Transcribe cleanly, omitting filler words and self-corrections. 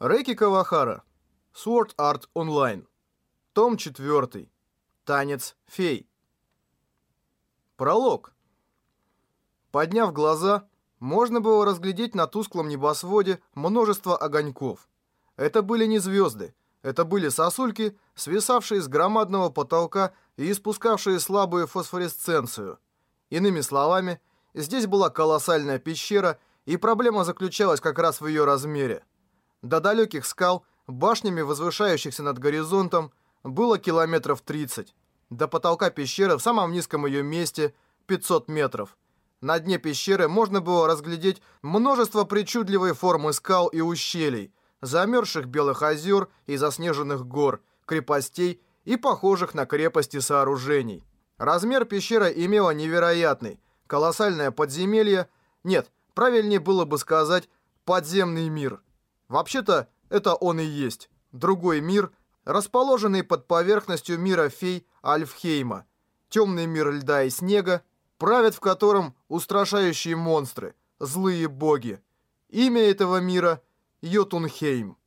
Рэки Кавахара. Sword Art Online. Том 4. Танец фей. Пролог. Подняв глаза, можно было разглядеть на тусклом небосводе множество огоньков. Это были не звезды, это были сосульки, свисавшие с громадного потолка и испускавшие слабую фосфоресценцию. Иными словами, здесь была колоссальная пещера, и проблема заключалась как раз в ее размере. До далеких скал, башнями возвышающихся над горизонтом, было километров 30. До потолка пещеры в самом низком ее месте 500 метров. На дне пещеры можно было разглядеть множество причудливой формы скал и ущелий, замерзших белых озер и заснеженных гор, крепостей и похожих на крепости сооружений. Размер пещеры имела невероятный, колоссальное подземелье, нет, правильнее было бы сказать подземный мир. Вообще-то, это он и есть. Другой мир, расположенный под поверхностью мира фей Альфхейма. Темный мир льда и снега, правят в котором устрашающие монстры, злые боги. Имя этого мира — Йотунхейм.